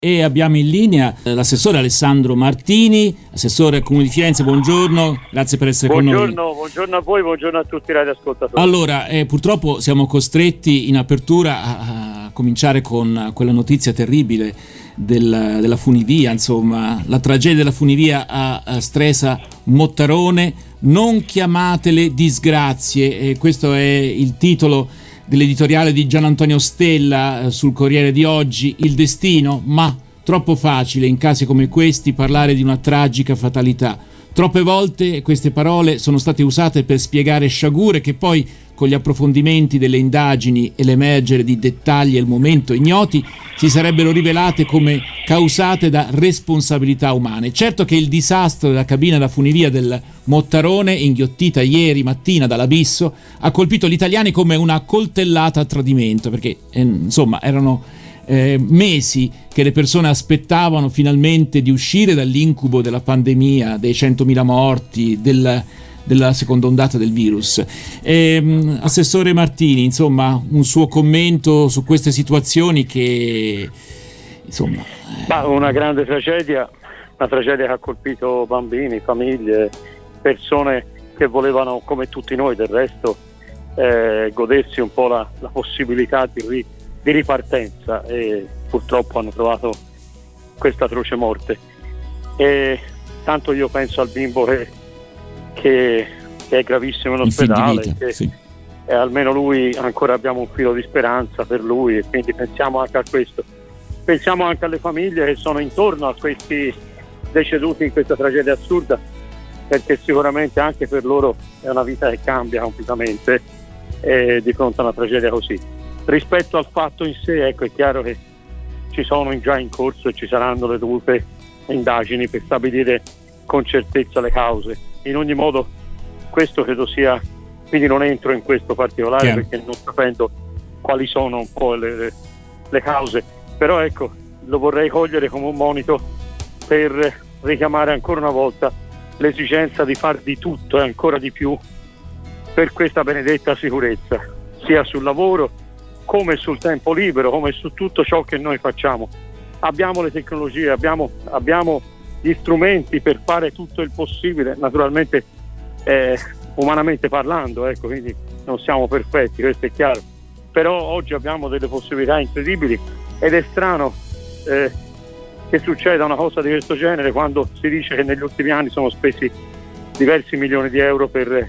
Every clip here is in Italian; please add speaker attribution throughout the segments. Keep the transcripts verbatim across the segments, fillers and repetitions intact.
Speaker 1: E abbiamo in linea l'assessore Alessandro Martini, assessore al Comune di Firenze. Buongiorno, grazie per essere
Speaker 2: buongiorno,
Speaker 1: con noi.
Speaker 2: Buongiorno a voi, buongiorno a tutti i radioascoltatori.
Speaker 1: Allora, eh, purtroppo siamo costretti in apertura a, a cominciare con quella notizia terribile del, della funivia, insomma, la tragedia della funivia a, a Stresa Mottarone. Non chiamatele disgrazie, eh, questo è il titolo dell'editoriale di Gian Antonio Stella eh, sul Corriere di oggi. Il destino, ma troppo facile in casi come questi parlare di una tragica fatalità. Troppe volte queste parole sono state usate per spiegare sciagure che poi, con gli approfondimenti delle indagini e l'emergere di dettagli al momento ignoti, si sarebbero rivelate come causate da responsabilità umane. Certo che il disastro della cabina da funivia del Mottarone, inghiottita ieri mattina dall'abisso, ha colpito gli italiani come una coltellata a tradimento, perché eh, insomma erano eh, mesi che le persone aspettavano finalmente di uscire dall'incubo della pandemia, dei centomila morti, del della seconda ondata del virus. Eh, Assessore Martini, insomma, un suo commento su queste situazioni che, insomma...
Speaker 2: Ma una grande tragedia, una tragedia che ha colpito bambini, famiglie, persone che volevano, come tutti noi del resto, eh, godersi un po' la, la possibilità di, ri, di ripartenza, e purtroppo hanno trovato questa atroce morte. E tanto io penso al bimbo che Che, che è gravissimo in ospedale,
Speaker 1: vita,
Speaker 2: che
Speaker 1: sì.
Speaker 2: eh, almeno lui, ancora abbiamo un filo di speranza per lui, e quindi pensiamo anche a questo. Pensiamo anche alle famiglie che sono intorno a questi deceduti in questa tragedia assurda, perché sicuramente anche per loro è una vita che cambia completamente eh, di fronte a una tragedia così. Rispetto al fatto in sé, ecco, è chiaro che ci sono già in corso e ci saranno le dovute indagini per stabilire con certezza le cause. In ogni modo questo credo sia, quindi non entro in questo particolare,
Speaker 1: Chiaro.
Speaker 2: Perché non sapendo quali sono un po' le, le cause, però ecco, lo vorrei cogliere come un monito per richiamare ancora una volta l'esigenza di far di tutto e ancora di più per questa benedetta sicurezza, sia sul lavoro come sul tempo libero, come su tutto ciò che noi facciamo. Abbiamo le tecnologie, abbiamo, abbiamo gli strumenti per fare tutto il possibile, naturalmente eh, umanamente parlando, ecco, quindi non siamo perfetti, questo è chiaro, però oggi abbiamo delle possibilità incredibili ed è strano eh, che succeda una cosa di questo genere quando si dice che negli ultimi anni sono spesi diversi milioni di euro per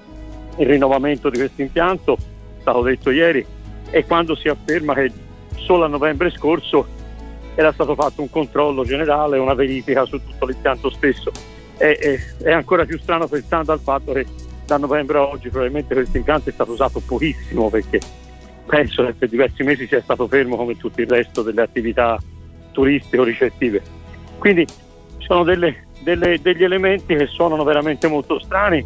Speaker 2: il rinnovamento di questo impianto, è stato detto ieri, e quando si afferma che solo a novembre scorso era stato fatto un controllo generale, una verifica su tutto l'impianto stesso. E, e, è ancora più strano pensando al fatto che da novembre a oggi probabilmente questo impianto è stato usato pochissimo, perché penso che per diversi mesi sia stato fermo come tutto il resto delle attività turistiche o ricettive. Quindi ci sono delle, delle, degli elementi che suonano veramente molto strani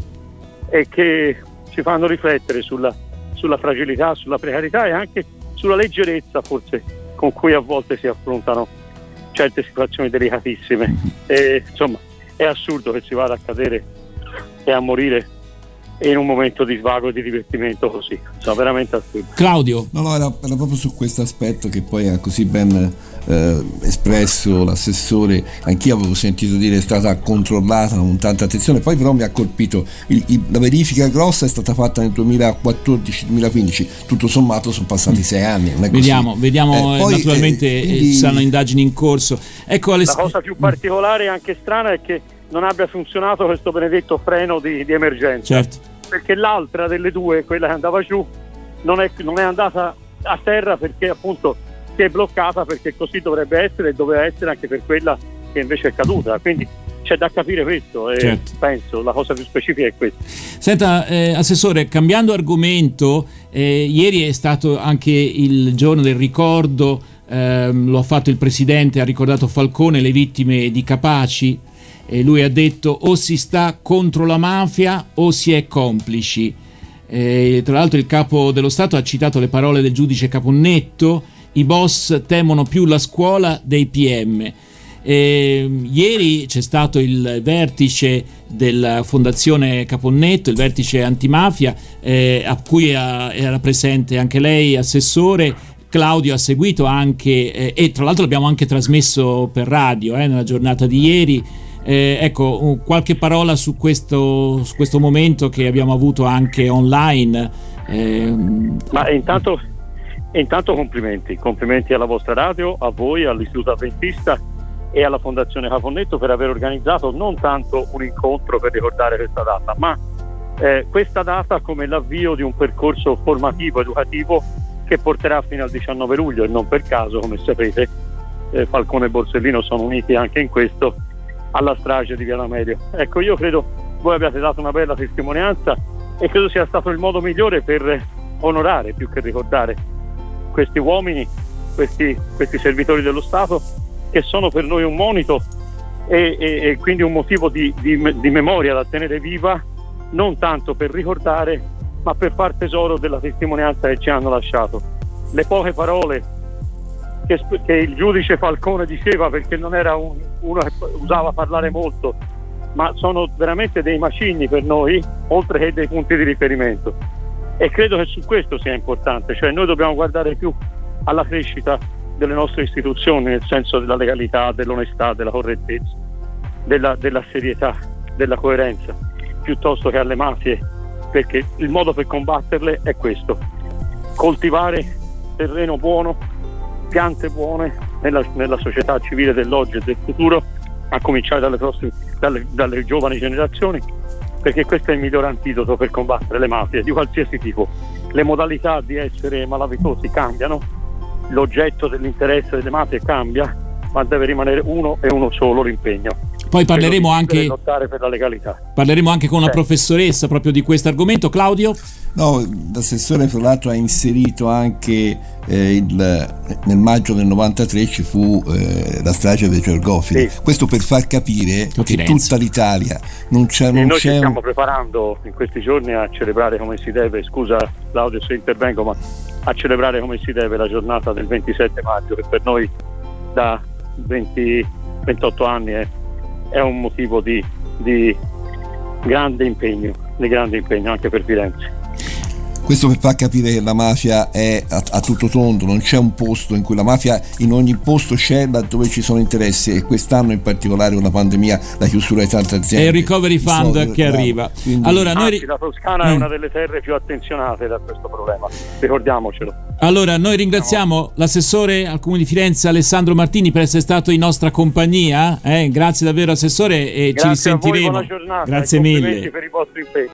Speaker 2: e che ci fanno riflettere sulla, sulla fragilità, sulla precarietà e anche sulla leggerezza forse con cui a volte si affrontano certe situazioni delicatissime. E, insomma, è assurdo che si vada a cadere e a morire in un momento di svago e di divertimento così, insomma, veramente assurdo.
Speaker 1: Claudio?
Speaker 3: No, no, era, era proprio su questo aspetto che poi ha così ben eh, espresso l'assessore. Anch'io avevo sentito dire è stata controllata con tanta attenzione, poi però mi ha colpito il, il, la verifica grossa è stata fatta nel duemilaquattordici duemilaquindici, tutto sommato sono passati mm. sei anni, non è
Speaker 1: vediamo,
Speaker 3: così.
Speaker 1: vediamo
Speaker 3: eh, poi,
Speaker 1: naturalmente
Speaker 3: eh, quindi...
Speaker 1: ci saranno indagini in corso. Ecco, Aless-
Speaker 2: la cosa più particolare e anche strana è che non abbia funzionato questo benedetto freno di, di emergenza.
Speaker 1: Certo.
Speaker 2: Perché l'altra delle due, quella che andava giù, non è, non è andata a terra perché appunto si è bloccata, perché così dovrebbe essere e doveva essere anche per quella che invece è caduta. Quindi c'è da capire questo e certo. Penso la cosa più specifica è questa.
Speaker 1: Senta, eh, Assessore, cambiando argomento, eh, ieri è stato anche il giorno del ricordo, eh, lo ha fatto il Presidente, ha ricordato Falcone, le vittime di Capaci. E lui ha detto o si sta contro la mafia o si è complici. E, tra l'altro il capo dello Stato ha citato le parole del giudice Caponnetto: i boss temono più la scuola dei P M. E, ieri c'è stato il vertice della Fondazione Caponnetto, il vertice antimafia, eh, a cui ha, era presente anche lei, Assessore. Claudio ha seguito anche, eh, e tra l'altro l'abbiamo anche trasmesso per radio eh, nella giornata di ieri. Eh, ecco, qualche parola su questo, su questo momento che abbiamo avuto anche online. Eh,
Speaker 2: Ma intanto, intanto complimenti, complimenti alla vostra radio, a voi, all'Istituto Adventista e alla Fondazione Caponnetto per aver organizzato non tanto un incontro per ricordare questa data, ma eh, questa data come l'avvio di un percorso formativo, educativo che porterà fino al diciannove luglio, e non per caso, come sapete, eh, Falcone e Borsellino sono uniti anche in questo alla strage di Via D'Amelio. Ecco, io credo voi abbiate dato una bella testimonianza e credo sia stato il modo migliore per onorare più che ricordare questi uomini, questi, questi servitori dello Stato che sono per noi un monito e, e, e quindi un motivo di, di, di memoria da tenere viva, non tanto per ricordare ma per far tesoro della testimonianza che ci hanno lasciato. Le poche parole che, che il giudice Falcone diceva, perché non era un, uno che usava parlare molto, ma sono veramente dei macigni per noi, oltre che dei punti di riferimento, e credo che su questo sia importante, cioè noi dobbiamo guardare più alla crescita delle nostre istituzioni, nel senso della legalità, dell'onestà, della correttezza, della, della serietà, della coerenza, piuttosto che alle mafie, perché il modo per combatterle è questo: coltivare terreno buono, piante buone nella, nella società civile dell'oggi e del futuro, a cominciare dalle, prossime, dalle, dalle giovani generazioni, perché questo è il miglior antidoto per combattere le mafie di qualsiasi tipo. Le modalità di essere malavitosi cambiano, l'oggetto dell'interesse delle mafie cambia, ma deve rimanere uno e uno solo l'impegno.
Speaker 1: Poi parleremo anche,
Speaker 2: lottare per la legalità.
Speaker 1: Parleremo anche con una
Speaker 2: eh.
Speaker 1: professoressa proprio di questo argomento. Claudio?
Speaker 3: No, l'assessore fra l'altro ha inserito anche eh, il, nel maggio del novantatré ci fu eh, la strage dei Georgofili. Sì. Questo per far capire che
Speaker 1: Firenze.
Speaker 3: Tutta l'Italia non c'è, non
Speaker 2: noi
Speaker 3: c'è
Speaker 2: ci stiamo
Speaker 3: un...
Speaker 2: preparando in questi giorni a celebrare come si deve, scusa Claudio se intervengo, ma a celebrare come si deve la giornata del ventisette maggio, che per noi da venti ventotto anni è, è un motivo di, di grande impegno, di grande impegno anche per Firenze.
Speaker 3: Questo per far capire che la mafia è a, a tutto tondo, non c'è un posto in cui la mafia, in ogni posto c'è laddove ci sono interessi, e quest'anno in particolare con la pandemia, la chiusura di tante aziende.
Speaker 1: E il recovery fund
Speaker 3: so,
Speaker 1: che
Speaker 3: bravo.
Speaker 1: arriva.
Speaker 3: Quindi...
Speaker 1: Allora, noi...
Speaker 2: Anzi, la Toscana mm. è una delle terre più attenzionate da questo problema, ricordiamocelo.
Speaker 1: Allora, noi ringraziamo l'assessore al Comune di Firenze Alessandro Martini per essere stato in nostra compagnia. Eh, grazie davvero assessore e
Speaker 2: grazie
Speaker 1: ci risentiremo.
Speaker 2: A voi, buona giornata,
Speaker 1: grazie
Speaker 2: e
Speaker 1: mille.
Speaker 2: complimenti per i vostri impegni.